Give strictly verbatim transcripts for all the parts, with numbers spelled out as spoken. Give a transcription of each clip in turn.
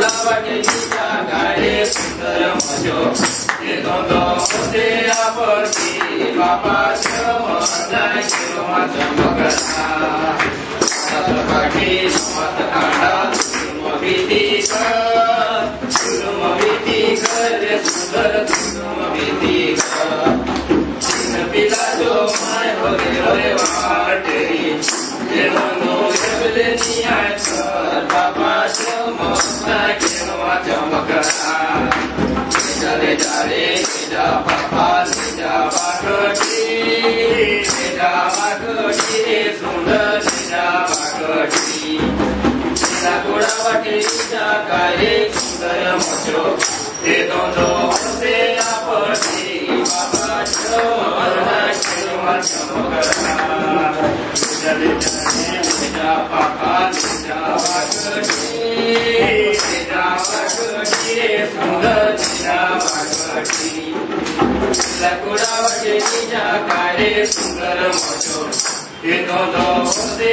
वाटेच्या गाडे सुंदर मजो ये दोन होते आपली बाबा श्रमता शिरोमा चमकता पाठी समत काढा भीती भीती कर सुंदर भीती पिता जो माय वगैरे वाटेरी ये दोनों शब्द नियाय बाबा श्रमता शिरोमा चमकता चले चले जा बाबा जा बागटी जा बागटी सुंदर जा बागटी गोड़ा वाटेच्या गाडे सुंदर मजो ये दोनों होते आपली बाबा श्रमता शिरोमा चमकता चले चले जा बाबा जा बागटी जा बागटी सुंदर जा बागटी गोड़ा वाटेच्या गाडे सुंदर मजो ये दोनों होते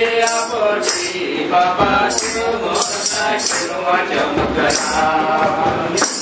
आपली बाबा श्रमता शिरोमा चमकता